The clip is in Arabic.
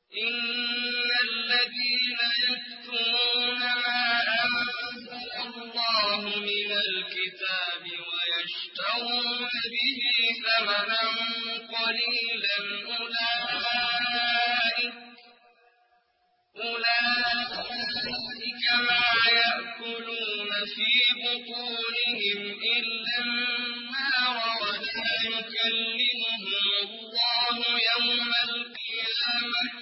إن الذين يكتمون ما أنزل الله من الكتاب ويشترون به ثمنا قليلا أولئك ما يأكلون في بطونهم إلا النار ولا يكلمهم الله يوم القيامة